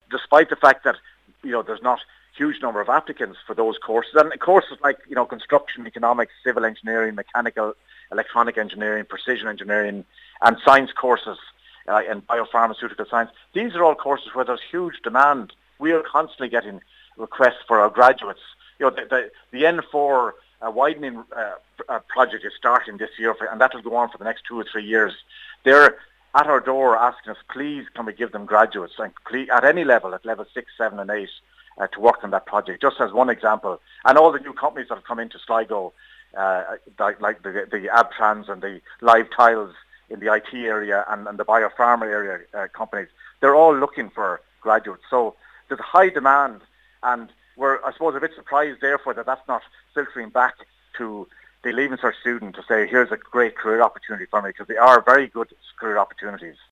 despite the fact that there's not huge number of applicants for those courses, and courses like construction, economics, civil engineering, mechanical, electronic engineering, precision engineering, and science courses and biopharmaceutical science. These are all courses where there's huge demand. We are constantly getting requests for our graduates. The N4 widening project is starting this year, and that will go on for the next 2 or 3 years. They're at our door asking us, please, can we give them graduates, and at any level, at level 6, 7 and 8, to work on that project, just as one example. And all the new companies that have come into Sligo, like the Abtrans and the Live Tiles in the IT area and the biopharma area companies, they're all looking for graduates. So there's a high demand, and we're, I suppose, a bit surprised, therefore, that that's not filtering back to the Leaving Cert student to say, here's a great career opportunity for me, because they are very good career opportunities.